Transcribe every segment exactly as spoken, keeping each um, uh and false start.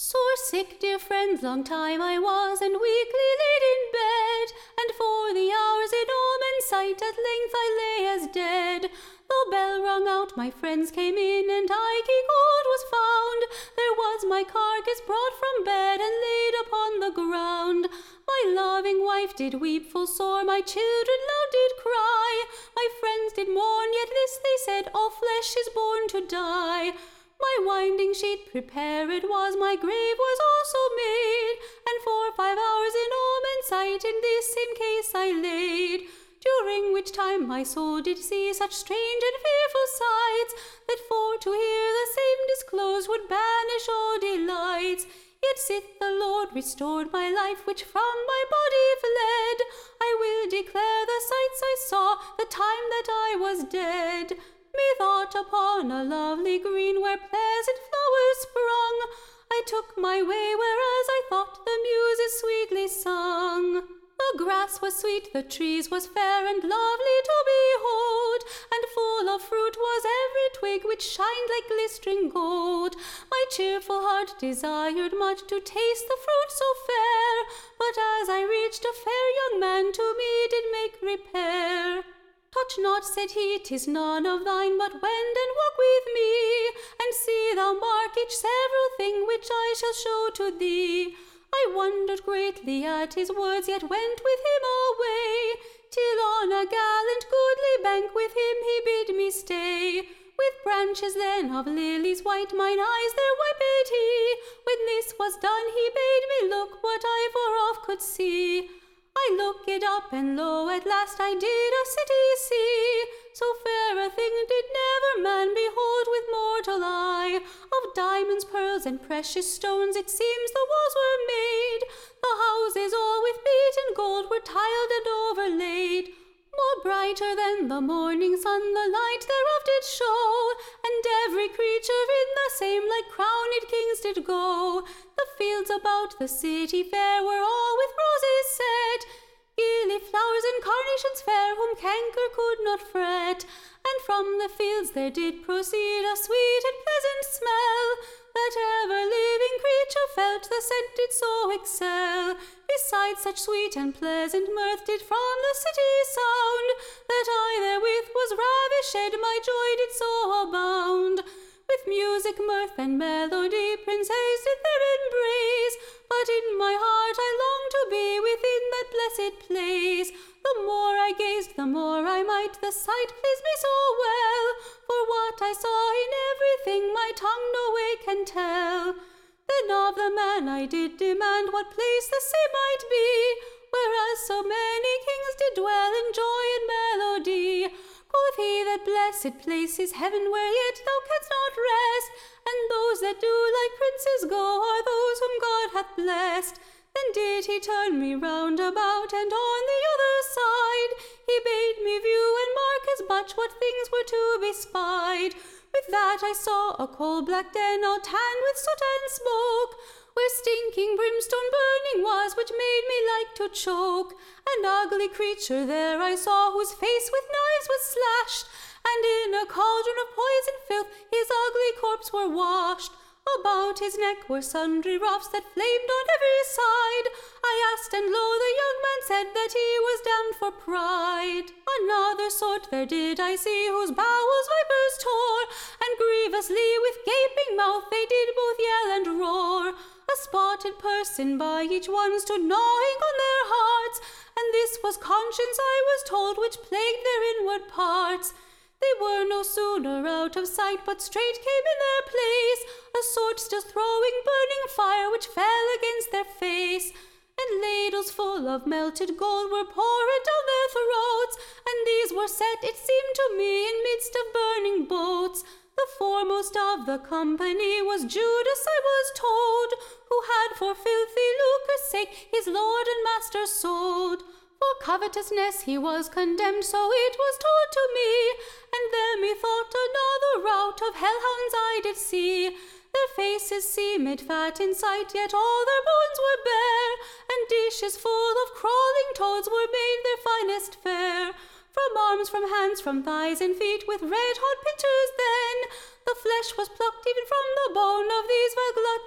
Sore sick, dear friends, long time I was, and weakly laid in bed, and for the hours in omen sight, at length I lay as dead. The bell rung out, my friends came in, and I king old was found. There was my carcass brought from bed, and laid upon the ground. My loving wife did weep full sore, my children loud did cry. My friends did mourn, yet this they said, all flesh is born to die. My winding sheet prepared was, my grave was also made, and for five hours in omen sight in this same case I laid, during which time my soul did see such strange and fearful sights, that for to hear the same disclosed would banish all delights. Yet sith the Lord restored my life, which from my body fled, I will declare the sights I saw the time that I was dead. Methought upon a lovely green where pleasant flowers sprung, I took my way whereas I thought the muses sweetly sung. The grass was sweet, the trees was fair and lovely to behold, and full of fruit was every twig which shined like glistering gold. My cheerful heart desired much to taste the fruit so fair, but as I reached, a fair young man to me did make repair. Touch not, said he, 'tis none of thine, but wend and walk with me, and see thou mark each several thing which I shall show to thee. I wondered greatly at his words, yet went with him away, till on a gallant goodly bank with him he bid me stay. With branches then of lilies white mine eyes there wiped he. When this was done he bade me look what I far off could see. I looked up, and lo, at last I did a city see. So fair a thing did never man behold with mortal eye. Of diamonds, pearls, and precious stones it seems the walls were made. The houses all with beaten gold were tiled and overlaid. More brighter than the morning sun the light thereof did show, and every creature in the same like crowned kings did go. The fields about the city fair were all with roses set, gilly flowers and carnations fair, whom canker could not fret. And from the fields there did proceed a sweet and pleasant smell, that ever living creature felt the scent did so excel. Besides such sweet and pleasant mirth did from the city sound, that I therewith was ravished, my joy did so abound. With music, mirth, and melody princes did there embrace, but in my heart I longed to be within that blessed place. The more I gazed, the more I might, the sight pleased me so well, for what I saw in everything my tongue no way can tell. Then of the man I did demand what place the same might be, whereas so many kings did dwell in joy and melody. Quoth he, that blessed place is heaven, where yet thou canst not rest, and those that do like princes go are those whom God hath blessed. Then did he turn me round about, and on the other side he bade me view and mark as much what things were to be spied. With that I saw a coal-black den, all tanned with soot and smoke, where stinking brimstone burning was, which made me like to choke. An ugly creature there I saw, whose face with knives was slashed, and in a cauldron of poison filth his ugly corpse were washed. About his neck were sundry ruffs that flamed on every side. I asked, and lo, the young man said that he was damned for pride. Another sort there did I see, whose bowels vipers tore, and grievously with gaping mouth they did both yell and roar. A spotted person by each one stood gnawing on their hearts, and this was conscience, I was told, which plagued their inward parts. They were no sooner out of sight, but straight came in their place a sort still throwing burning fire, which fell against their face. And ladles full of melted gold were poured down their throats, and these were set, it seemed to me, in midst of burning boats. The foremost of the company was Judas, I was told, who had for filthy lucre's sake his lord and master sold. For covetousness he was condemned, so it was told to me, and there methought another rout of hellhounds I did see. Their faces seemed fat in sight, yet all their bones were bare, and dishes full of crawling toads were made their finest fare. From arms, from hands, from thighs and feet, with red-hot pincers then, the flesh was plucked even from the bone of these vile gluttons.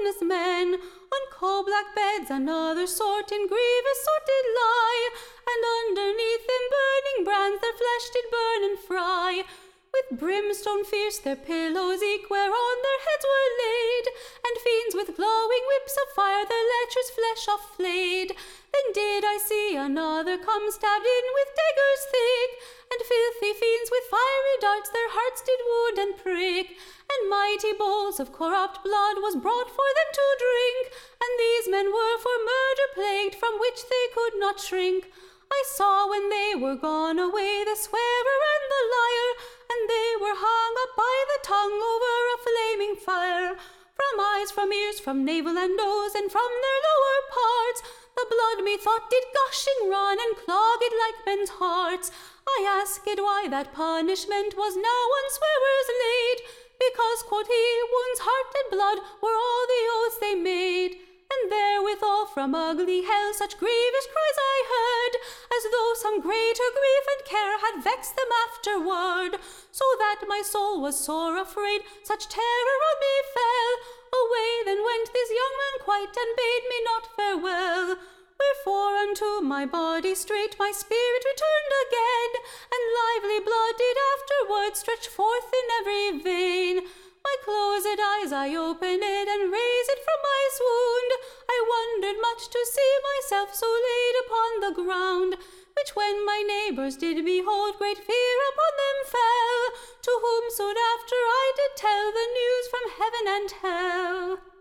monotonous men. On coal-black beds another sort in grievous sort did lie, and underneath them burning brands their flesh did burn and fry. With brimstone fierce their pillows eke whereon their heads were laid, and fiends with glowing whips of fire their lecherous flesh off flayed. Then did I see another come stabbed in with daggers thick, and filthy fiends with fiery darts their hearts did wound and prick, and mighty bowls of corrupt blood was brought for them to drink, and these men were for murder plagued, from which they could not shrink. I saw when they were gone away the swearer and the liar, and they were hung up by the tongue over a flaming fire. From eyes, from ears, from navel and nose, and from their lower parts, the blood methought did gushing run, and clogged like men's hearts. I asked why that punishment was now on swearers laid, because, quoth he, wounds, heart, and blood were all the oaths they made. And therewithal from ugly hell such grievous cries I heard, as though some greater grief and care had vexed them afterward, so that my soul was sore afraid such terror on me fell. Away then went this young man quite, and bade me not farewell. Wherefore unto my body straight my spirit returned again, and lively blood did afterward stretch forth in every vein. My closed eyes I opened, and raised from my swound. I wondered much to see myself so laid upon the ground, which when my neighbours did behold, great fear upon them fell, to whom soon after I did tell the news from heaven and hell.